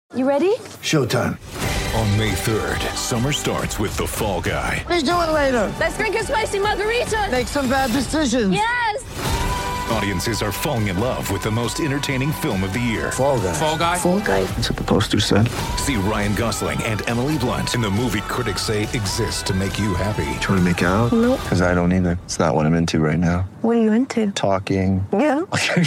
You ready? Showtime. On May 3rd, summer starts with The Fall Guy. Let's do it later. Let's drink a spicy margarita. Make some bad decisions. Yes! Audiences are falling in love with the most entertaining film of the year. Fall Guy. Fall Guy? Fall guy. That's what the poster said. See Ryan Gosling and Emily Blunt in the movie critics say exists to make you happy. Trying to make it out? Nope. Because I don't either. It's not what I'm into right now. What are you into? Talking. Yeah.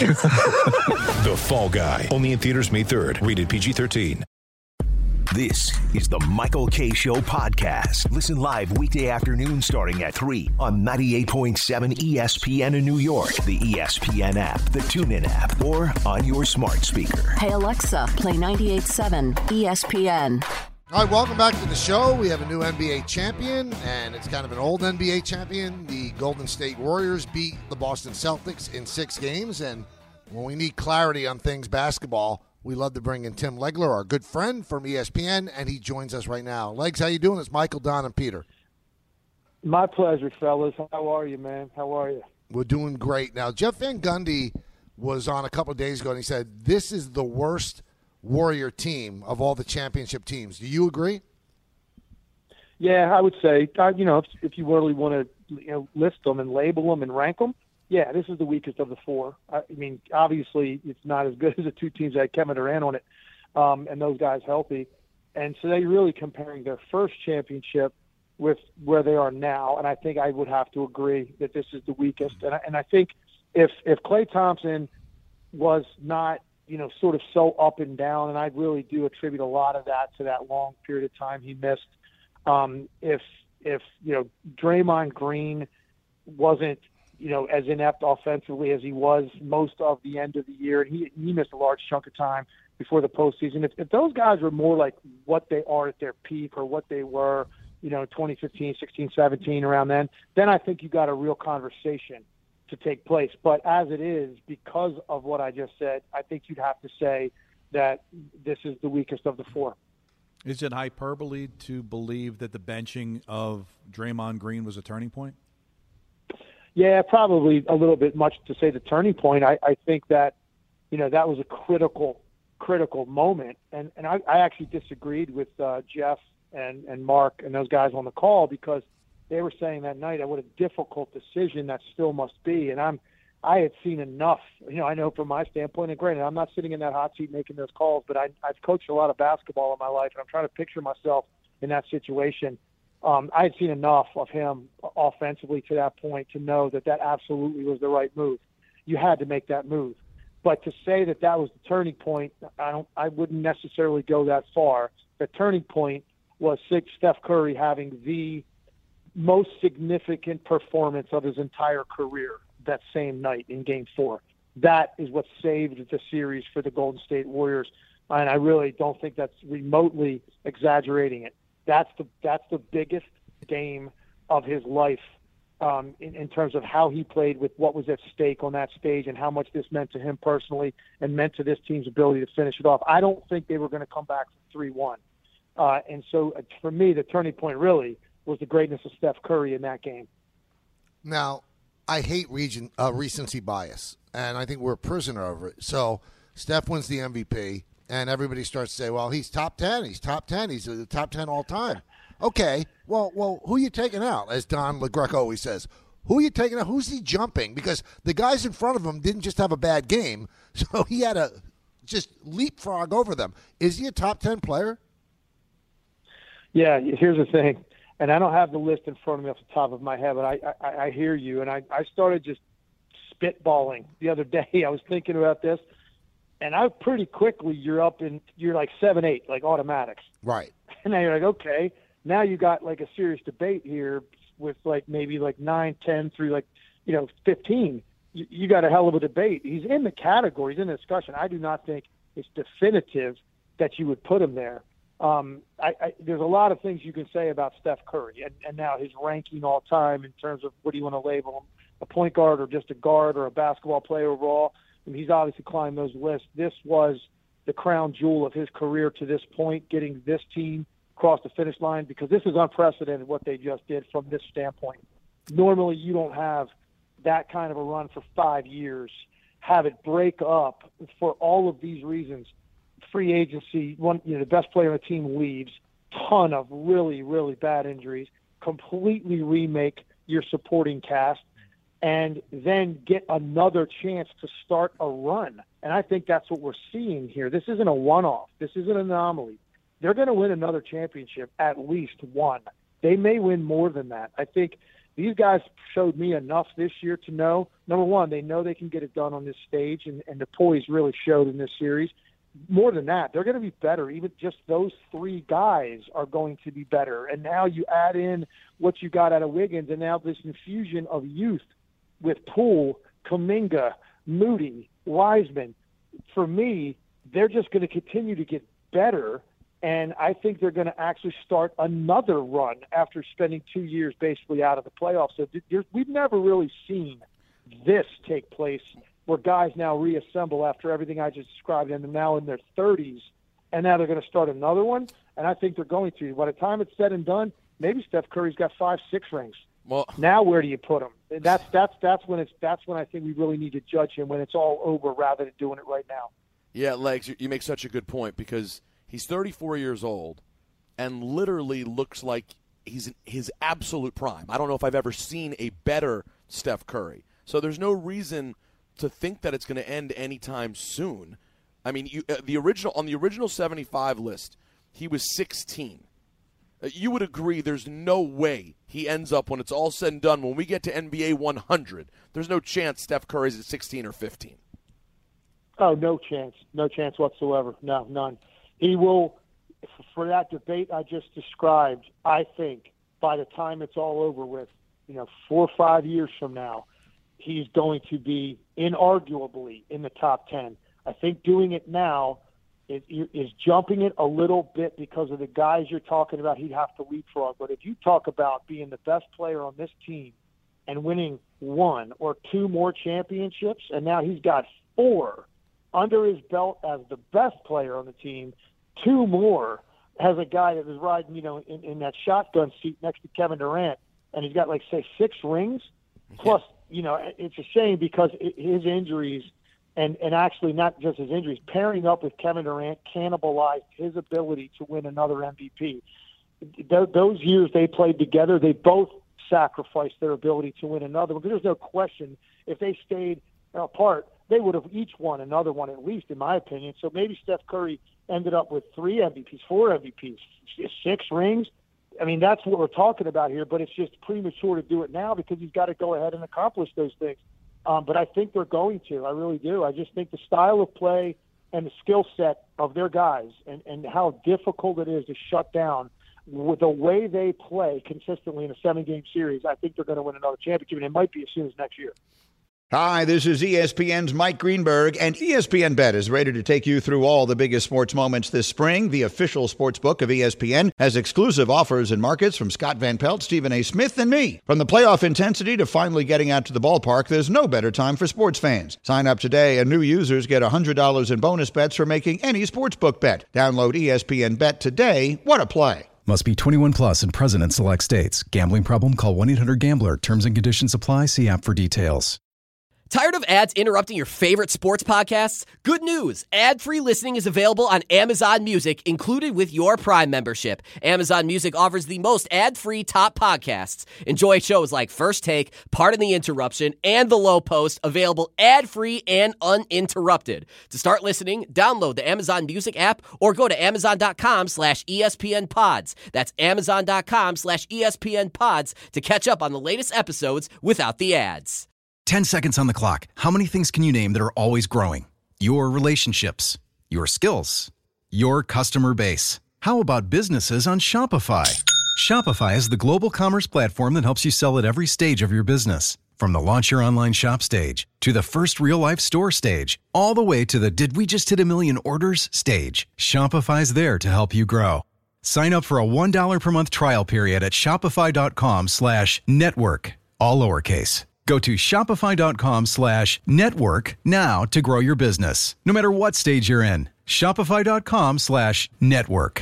The Fall Guy. Only in theaters May 3rd. Rated PG-13. This is the Michael Kay Show podcast. Listen live weekday afternoon starting at 3 on 98.7 ESPN in New York, the ESPN app, the TuneIn app, or on your smart speaker. Hey Alexa, play 98.7 ESPN. All right, welcome back to the show. We have a new NBA champion, and it's kind of an old NBA champion. The Golden State Warriors beat the Boston Celtics in 6 games, and when we need clarity on things basketball, we love to bring in Tim Legler, our good friend from ESPN, and he joins us right now. Legs, how you doing? It's Michael, Don, and Peter. My pleasure, fellas. How are you, man? How are you? We're doing great. Now, Jeff Van Gundy was on a couple of days ago, and he said, this is the worst Warrior team of all the championship teams. Do you agree? Yeah, I would say, if you really want to list them and label them and rank them, yeah, this is the weakest of the 4. I mean, obviously, it's not as good as the 2 teams that had Kevin Durant on it, and those guys healthy. And so they're really comparing their first championship with where they are now. And I think I would have to agree that this is the weakest. And I think if Klay Thompson was not, sort of so up and down, and I really do attribute a lot of that to that long period of time he missed. If Draymond Green wasn't, as inept offensively as he was most of the end of the year, and he missed a large chunk of time before the postseason. If those guys were more like what they are at their peak or what they were, 2015, 16, 17, around then I think you got a real conversation to take place. But as it is, because of what I just said, I think you'd have to say that this is the weakest of the 4. Is it hyperbole to believe that the benching of Draymond Green was a turning point? Yeah, probably a little bit much to say the turning point. I think that, that was a critical moment. And I actually disagreed with Jeff and Mark and those guys on the call, because they were saying that night what a difficult decision that still must be. And I had seen enough, I know from my standpoint, and granted, I'm not sitting in that hot seat making those calls, but I've coached a lot of basketball in my life, and I'm trying to picture myself in that situation. I had seen enough of him offensively to that point to know that absolutely was the right move. You had to make that move. But to say that was the turning point, I wouldn't necessarily go that far. The turning point was Steph Curry having the most significant performance of his entire career that same night in Game 4. That is what saved the series for the Golden State Warriors, and I really don't think that's remotely exaggerating it. That's the biggest game of his life in terms of how he played with what was at stake on that stage and how much this meant to him personally and meant to this team's ability to finish it off. I don't think they were going to come back from 3-1. And so for me, the turning point really was the greatness of Steph Curry in that game. Now, I hate recency bias, and I think we're a prisoner of it. So Steph wins the MVP. And everybody starts to say, well, he's top 10. He's top 10. He's the top 10 all time. Okay, well, who are you taking out? As Don LaGreca always says, who are you taking out? Who's he jumping? Because the guys in front of him didn't just have a bad game, so he had to just leapfrog over them. Is he a top 10 player? Yeah, here's the thing, and I don't have the list in front of me off the top of my head, but I hear you, and I started just spitballing the other day. I was thinking about this. And pretty quickly, you're like 7-8, like automatics. Right. And now you're like, okay, now you got like a serious debate here with like maybe like 9, 10 through like, 15. You got a hell of a debate. He's in the category. He's in the discussion. I do not think it's definitive that you would put him there. There's a lot of things you can say about Steph Curry and now his ranking all time in terms of what do you want to label him, a point guard or just a guard or a basketball player overall. And he's obviously climbed those lists. This was the crown jewel of his career to this point, getting this team across the finish line, because this is unprecedented what they just did from this standpoint. Normally, you don't have that kind of a run for 5 years, have it break up for all of these reasons free agency, the best player on the team leaves, ton of really, really bad injuries, completely remake your supporting cast, and then get another chance to start a run. And I think that's what we're seeing here. This isn't a one-off. This isn't an anomaly. They're going to win another championship, at least one. They may win more than that. I think these guys showed me enough this year to know, number one, they know they can get it done on this stage, and the poise really showed in this series. More than that, they're going to be better. Even just those three guys are going to be better. And now you add in what you got out of Wiggins, and now this infusion of youth with Poole, Kuminga, Moody, Wiseman. For me, they're just going to continue to get better, and I think they're going to actually start another run after spending 2 years basically out of the playoffs. So we've never really seen this take place, where guys now reassemble after everything I just described, and they're now in their 30s, and now they're going to start another one, and I think they're going to. By the time it's said and done, maybe Steph Curry's got 5-6 rings. Well, now where do you put him? That's when I think we really need to judge him, when it's all over, rather than doing it right now. Yeah, Legs, you make such a good point, because he's 34 years old and literally looks like he's in his absolute prime. I don't know if I've ever seen a better Steph Curry. So there's no reason to think that it's going to end anytime soon. I mean, on the original 75 list, he was 16. You would agree there's no way he ends up, when it's all said and done, when we get to NBA 100, there's no chance Steph Curry's at 16 or 15. Oh, no chance. No chance whatsoever. No, none. He will, for that debate I just described, I think by the time it's all over with, 4 or 5 years from now, he's going to be inarguably in the top 10. I think doing it now is jumping it a little bit because of the guys you're talking about he'd have to leapfrog. But if you talk about being the best player on this team and winning 1 or 2 more championships, and now he's got 4 under his belt as the best player on the team, 2 more as a guy that was riding, in that shotgun seat next to Kevin Durant, and he's got, 6 rings. Plus, it's a shame because his injuries, and actually not just his injuries, pairing up with Kevin Durant cannibalized his ability to win another MVP. Those years they played together, they both sacrificed their ability to win another one. Because there's no question, if they stayed apart, they would have each won another one at least, in my opinion. So maybe Steph Curry ended up with 3 MVPs, 4 MVPs, 6 rings. I mean, that's what we're talking about here, but it's just premature to do it now because he's got to go ahead and accomplish those things. But I think they're going to. I really do. I just think the style of play and the skill set of their guys and how difficult it is to shut down with the way they play consistently in a 7-game series, I think they're going to win another championship, and it might be as soon as next year. Hi, this is ESPN's Mike Greenberg, and ESPN Bet is ready to take you through all the biggest sports moments this spring. The official sports book of ESPN has exclusive offers and markets from Scott Van Pelt, Stephen A. Smith, and me. From the playoff intensity to finally getting out to the ballpark, there's no better time for sports fans. Sign up today, and new users get $100 in bonus bets for making any sportsbook bet. Download ESPN Bet today. What a play. Must be 21 plus and present in select states. Gambling problem? Call 1-800-GAMBLER. Terms and conditions apply. See app for details. Tired of ads interrupting your favorite sports podcasts? Good news. Ad-free listening is available on Amazon Music, included with your Prime membership. Amazon Music offers the most ad-free top podcasts. Enjoy shows like First Take, Pardon the Interruption, and The Low Post, available ad-free and uninterrupted. To start listening, download the Amazon Music app or go to Amazon.com/ESPN Pods. That's Amazon.com/ESPN Pods to catch up on the latest episodes without the ads. 10 seconds on the clock. How many things can you name that are always growing? Your relationships, your skills, your customer base. How about businesses on Shopify? Shopify is the global commerce platform that helps you sell at every stage of your business. From the launch your online shop stage, to the first real-life store stage, all the way to the did we just hit a million orders stage. Shopify's there to help you grow. Sign up for a $1 per month trial period at shopify.com/network, all lowercase. Go to shopify.com/network now to grow your business. No matter what stage you're in, shopify.com/network.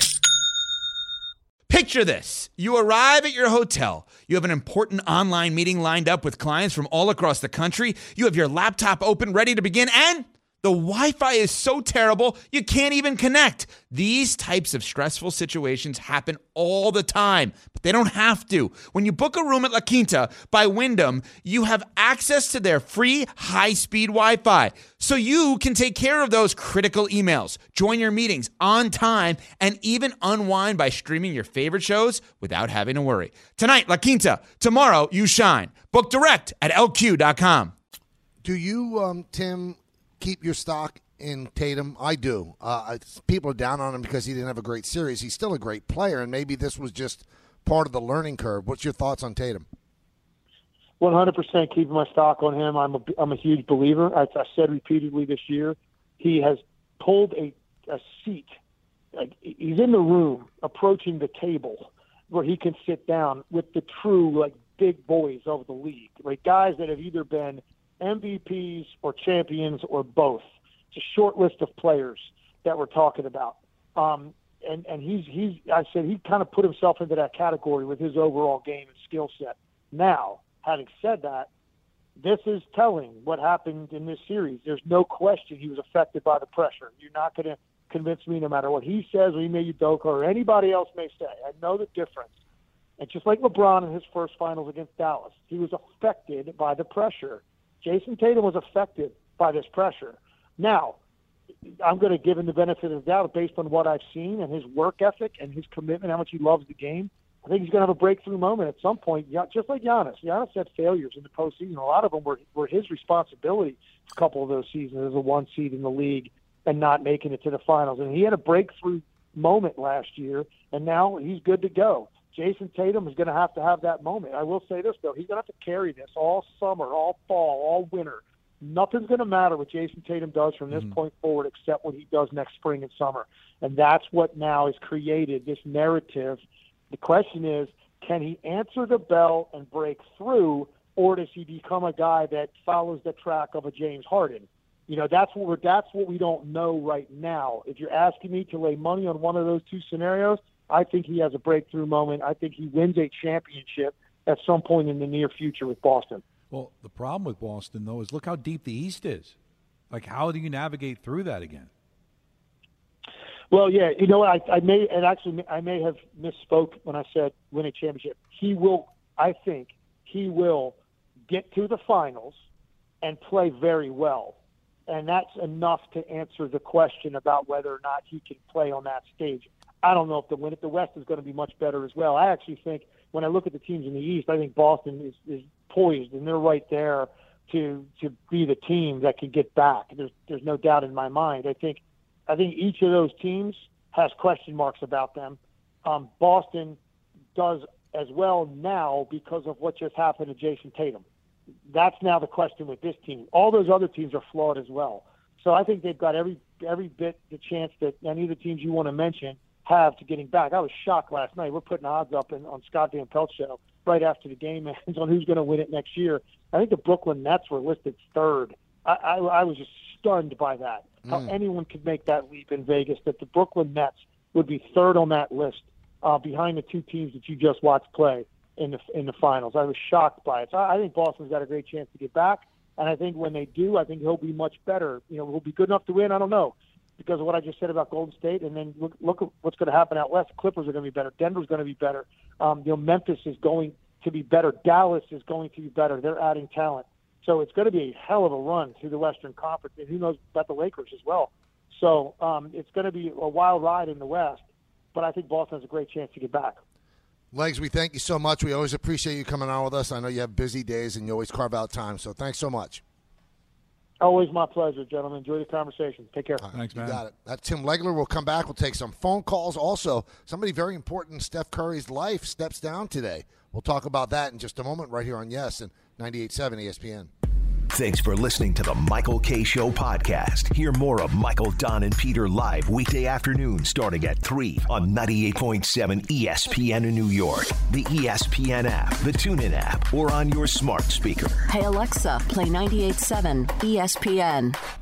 Picture this. You arrive at your hotel. You have an important online meeting lined up with clients from all across the country. You have your laptop open, ready to begin, and The Wi-Fi is so terrible, you can't even connect. These types of stressful situations happen all the time, but they don't have to. When you book a room at La Quinta by Wyndham, you have access to their free high-speed Wi-Fi, so you can take care of those critical emails, join your meetings on time, and even unwind by streaming your favorite shows without having to worry. Tonight, La Quinta. Tomorrow, you shine. Book direct at LQ.com. Do you, Tim, keep your stock in Tatum? I do. People are down on him because he didn't have a great series. He's still a great player, and maybe this was just part of the learning curve. What's your thoughts on Tatum? 100% keeping my stock on him. I'm a huge believer. As I said repeatedly this year, he has pulled a seat. Like, he's in the room approaching the table where he can sit down with the true, like, big boys of the league, like guys that have either been MVPs or champions or both. It's a short list of players that we're talking about. And I said he kind of put himself into that category with his overall game and skill set. Now, having said that, this is telling what happened in this series. There's no question he was affected by the pressure. You're not going to convince me, no matter what he says or Ime Udoka or anybody else may say. I know the difference. And just like LeBron in his first finals against Dallas, he was affected by the pressure. Jason Tatum was affected by this pressure. Now, I'm going to give him the benefit of the doubt based on what I've seen and his work ethic and his commitment, how much he loves the game. I think he's going to have a breakthrough moment at some point, just like Giannis. Giannis had failures in the postseason. A lot of them were his responsibility a couple of those seasons as a one seed in the league and not making it to the finals. And he had a breakthrough moment last year, and now he's good to go. Jason Tatum is going to have that moment. I will say this, though. He's going to have to carry this all summer, all fall, all winter. Nothing's going to matter what Jason Tatum does from this point forward except what he does next spring and summer. And that's what now has created this narrative. The question is, can he answer the bell and break through, or does he become a guy that follows the track of a James Harden? You know, that's what we don't know right now. If you're asking me to lay money on one of those two scenarios, I think he has a breakthrough moment. I think he wins a championship at some point in the near future with Boston. Well, the problem with Boston, though, is look how deep the East is. Like, how do you navigate through that again? Well, yeah, you know what? I may have misspoke when I said win a championship. I think he will get to the finals and play very well. And that's enough to answer the question about whether or not he can play on that stage. I don't know if the win at the West is going to be much better as well. I actually think when I look at the teams in the East, I think Boston is poised, and they're right there to be the team that can get back. There's no doubt in my mind. I think each of those teams has question marks about them. Boston does as well now because of what just happened to Jason Tatum. That's now the question with this team. All those other teams are flawed as well. So I think they've got every bit the chance that any of the teams you want to mention have to getting back. I was shocked last night. We're putting odds up on Scott Van Pelt's show right after the game ends on who's going to win it next year. I think the Brooklyn Nets were listed third. I was just stunned by that. How anyone could make that leap in Vegas, that the Brooklyn Nets would be third on that list behind the two teams that you just watched play in the finals. I was shocked by it. So I think Boston's got a great chance to get back, and I think when they do, I think he'll be much better. You know, he'll be good enough to win. I don't know, because of what I just said about Golden State, and then look at what's going to happen out west. The Clippers are going to be better. Denver's going to be better. Memphis is going to be better. Dallas is going to be better. They're adding talent. So it's going to be a hell of a run through the Western Conference, and who knows about the Lakers as well. So it's going to be a wild ride in the West, but I think Boston has a great chance to get back. Legs, we thank you so much. We always appreciate you coming on with us. I know you have busy days, and you always carve out time, so thanks so much. Always my pleasure, gentlemen. Enjoy the conversation. Take care. Thanks, man. You got it. That's Tim Legler. We'll come back. We'll take some phone calls. Also, somebody very important in Steph Curry's life steps down today. We'll talk about that in just a moment right here on Yes and 98.7 ESPN. Thanks for listening to the Michael K. Show podcast. Hear more of Michael, Don, and Peter live weekday afternoon starting at 3 on 98.7 ESPN in New York, the ESPN app, the TuneIn app, or on your smart speaker. Hey, Alexa, play 98.7 ESPN.